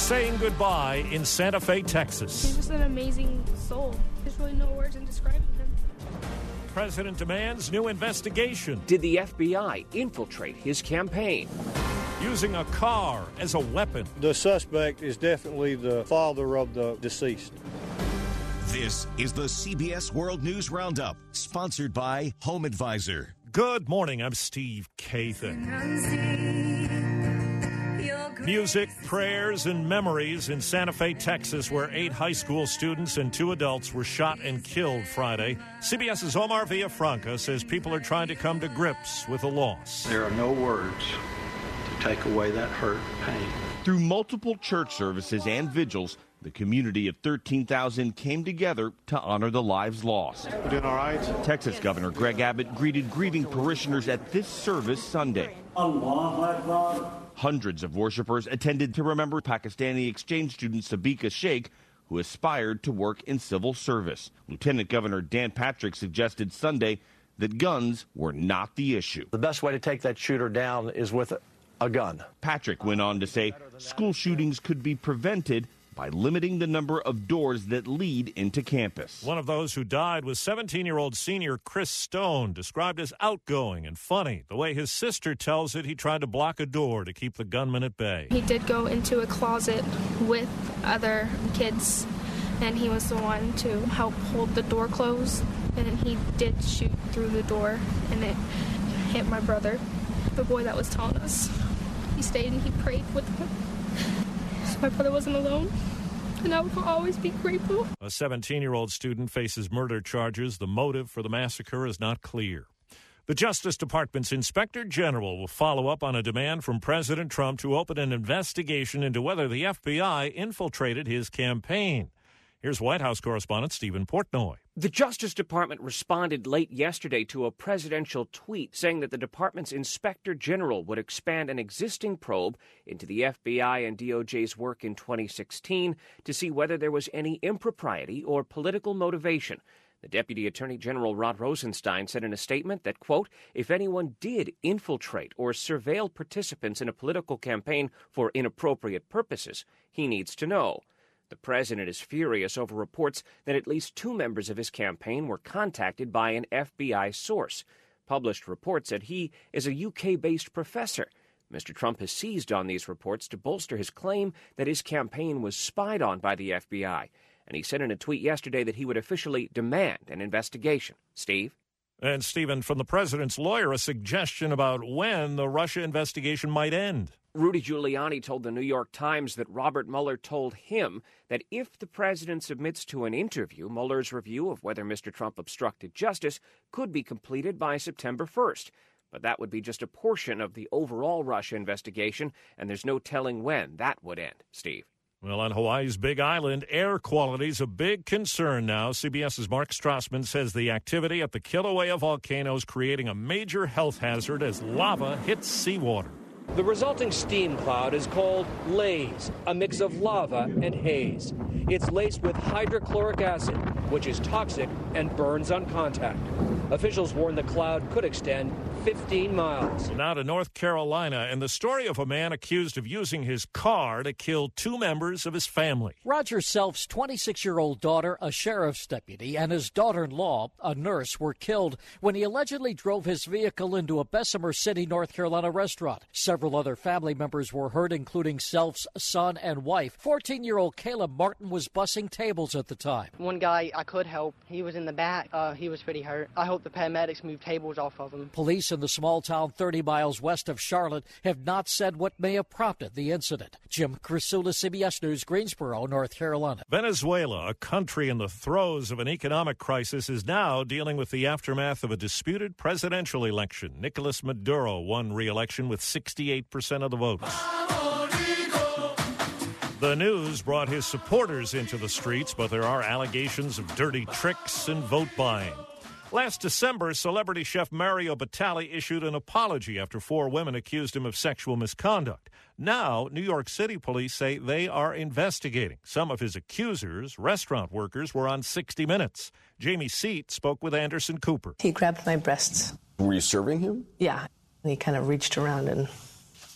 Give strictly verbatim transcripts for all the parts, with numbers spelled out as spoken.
saying goodbye in Santa Fe, Texas. He's just an amazing soul. There's really no words in describing him. President demands new investigation. Did the F B I infiltrate his campaign? Using a car as a weapon. The suspect is definitely the father of the deceased. This is the C B S World News Roundup, sponsored by Home Advisor. Good morning, I'm Steve Kathan. Music, prayers, and memories in Santa Fe, Texas, where eight high school students and two adults were shot and killed Friday. CBS's Omar Villafranca says people are trying to come to grips with the loss. There are no words to take away that hurt and pain. Through multiple church services and vigils, the community of thirteen thousand came together to honor the lives lost. You doing all right? Texas Governor Greg Abbott greeted grieving parishioners at this service Sunday. Hundreds of worshipers attended to remember Pakistani exchange student Sabika Sheikh, who aspired to work in civil service. Lieutenant Governor Dan Patrick suggested Sunday that guns were not the issue. The best way to take that shooter down is with a gun. Patrick went on to say school shootings could be prevented by limiting the number of doors that lead into campus. One of those who died was seventeen-year-old senior Chris Stone, described as outgoing and funny. The way his sister tells it, he tried to block a door to keep the gunman at bay. He did go into a closet with other kids, and he was the one to help hold the door closed. And he did shoot through the door, and it hit my brother, the boy that was telling us. He stayed and he prayed with him. So my brother wasn't alone, and I will always be grateful. A seventeen-year-old student faces murder charges. The motive for the massacre is not clear. The Justice Department's Inspector General will follow up on a demand from President Trump to open an investigation into whether the F B I infiltrated his campaign. Here's White House correspondent Stephen Portnoy. The Justice Department responded late yesterday to a presidential tweet saying that the department's inspector general would expand an existing probe into the F B I and D O J's work in twenty sixteen to see whether there was any impropriety or political motivation. The Deputy Attorney General Rod Rosenstein said in a statement that, quote, if anyone did infiltrate or surveil participants in a political campaign for inappropriate purposes, he needs to know. The president is furious over reports that at least two members of his campaign were contacted by an F B I source. Published reports said he is a U K-based professor. Mister Trump has seized on these reports to bolster his claim that his campaign was spied on by the F B I. And he said in a tweet yesterday that he would officially demand an investigation. Steve? And, Stephen, from the president's lawyer, a suggestion about when the Russia investigation might end. Rudy Giuliani told the New York Times that Robert Mueller told him that if the president submits to an interview, Mueller's review of whether Mister Trump obstructed justice could be completed by September first. But that would be just a portion of the overall Russia investigation, and there's no telling when that would end. Steve? Well, on Hawaii's Big Island, air quality is a big concern now. CBS's Mark Strassman says the activity at the Kilauea volcano is creating a major health hazard as lava hits seawater. The resulting steam cloud is called laze, a mix of lava and haze. It's laced with hydrochloric acid, which is toxic and burns on contact. Officials warn the cloud could extend fifteen miles. Now to North Carolina, and the story of a man accused of using his car to kill two members of his family. Roger Self's twenty-six-year-old daughter, a sheriff's deputy, and his daughter-in-law, a nurse, were killed when he allegedly drove his vehicle into a Bessemer City, North Carolina restaurant. Several other family members were hurt, including Self's son and wife. fourteen-year-old Caleb Martin was bussing tables at the time. One guy I could help, he was in the back. Uh, he was pretty hurt. I hope the paramedics moved tables off of him. Police in the small town thirty miles west of Charlotte have not said what may have prompted the incident. Jim Crisula, C B S News, Greensboro, North Carolina. Venezuela, a country in the throes of an economic crisis, is now dealing with the aftermath of a disputed presidential election. Nicolas Maduro won re-election with sixty-eight percent of the votes. The news brought his supporters into the streets, but there are allegations of dirty tricks and vote buying. Last December, celebrity chef Mario Batali issued an apology after four women accused him of sexual misconduct. Now, New York City police say they are investigating. Some of his accusers, restaurant workers, were on sixty minutes. Jamie Seat spoke with Anderson Cooper. He grabbed my breasts. Were you serving him? Yeah. He kind of reached around and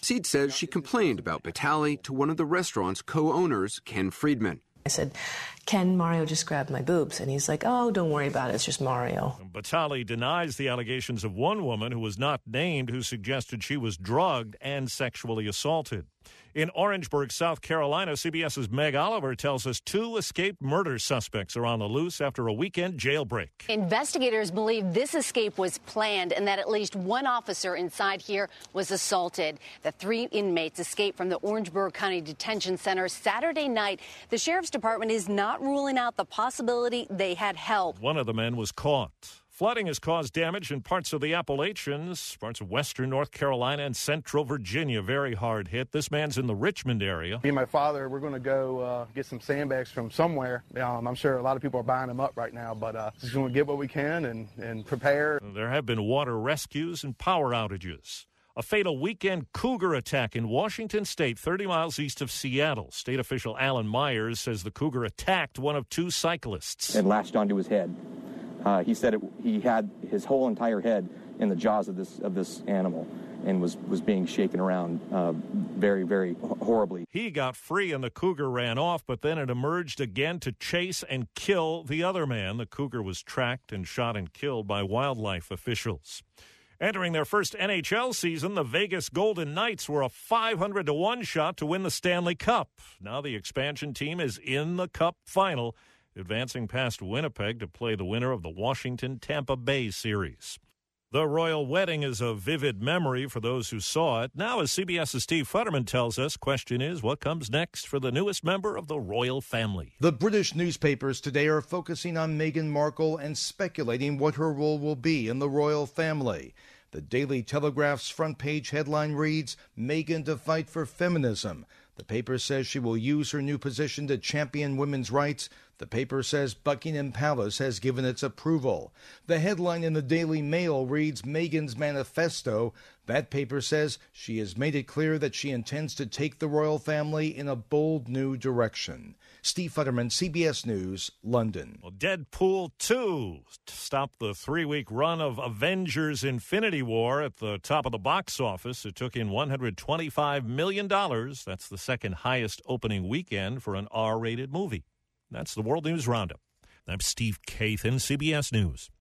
Seed says she complained about Batali to one of the restaurant's co-owners, Ken Friedman. I said, "Ken, Mario just grabbed my boobs." And he's like, "Oh, don't worry about it. It's just Mario." Batali denies the allegations of one woman who was not named who suggested she was drugged and sexually assaulted. In Orangeburg, South Carolina, CBS's Meg Oliver tells us two escaped murder suspects are on the loose after a weekend jailbreak. Investigators believe this escape was planned and that at least one officer inside here was assaulted. The three inmates escaped from the Orangeburg County Detention Center Saturday night. The sheriff's department is not ruling out the possibility they had help. One of the men was caught. Flooding has caused damage in parts of the Appalachians, parts of western North Carolina and central Virginia. Very hard hit. This man's in the Richmond area. Me and my father, we're going to go uh, get some sandbags from somewhere. Um, I'm sure a lot of people are buying them up right now, but uh, just going to get what we can and, and prepare. There have been water rescues and power outages. A fatal weekend cougar attack in Washington State, thirty miles east of Seattle. State official Alan Myers says the cougar attacked one of two cyclists. And latched onto his head. Uh, he said it, he had his whole entire head in the jaws of this of this animal and was, was being shaken around uh, very, very horribly. He got free and the cougar ran off, but then it emerged again to chase and kill the other man. The cougar was tracked and shot and killed by wildlife officials. Entering their first N H L season, the Vegas Golden Knights were a five hundred to one shot to win the Stanley Cup. Now the expansion team is in the Cup final, advancing past Winnipeg to play the winner of the Washington-Tampa Bay series. The royal wedding is a vivid memory for those who saw it. Now, as CBS's Steve Futterman tells us, question is, what comes next for the newest member of the royal family? The British newspapers today are focusing on Meghan Markle and speculating what her role will be in the royal family. The Daily Telegraph's front page headline reads, "Meghan to fight for feminism." The paper says she will use her new position to champion women's rights. The paper says Buckingham Palace has given its approval. The headline in the Daily Mail reads Meghan's manifesto. That paper says she has made it clear that she intends to take the royal family in a bold new direction. Steve Futterman, C B S News, London. Well, Deadpool two stopped the three-week run of Avengers Infinity War at the top of the box office. It took in one hundred twenty-five million dollars. That's the second highest opening weekend for an R-rated movie. That's the World News Roundup. I'm Steve Kathan, C B S News.